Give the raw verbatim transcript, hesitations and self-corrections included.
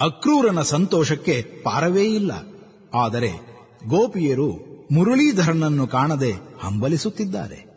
ಅಕ್ರೂರನ ಸಂತೋಷಕ್ಕೆ ಪಾರವೇ ಇಲ್ಲ. ಆದರೆ ಗೋಪಿಯರು ಮುರಳೀಧರನನ್ನು ಕಾಣದೆ ಹಂಬಲಿಸುತ್ತಿದ್ದಾರೆ.